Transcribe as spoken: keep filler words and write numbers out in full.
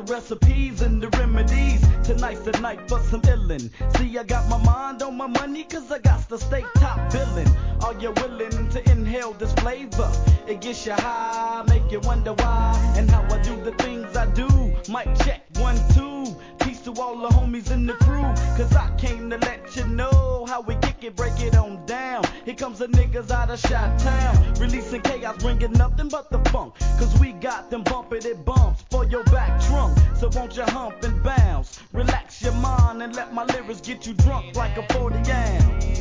the recipes and the remedies. Tonight's the night for some illin'. See, I got my mind on my money, cause I got to stay top billin'. Are you willing to inhale this flavor? It gets you high, make you wonder why and how I do the things I do. Mic check, one, two. Peace to all the homies in the crew, cause I came to let you know how we kick it, break it on down. Here comes the niggas out of Chi-Town, releasing chaos, bringing nothing but the funk. Cause we got them bumping it bumps for your back trunk. So won't you hump and bounce, relax your mind and let my lyrics get you drunk like a forty ounce.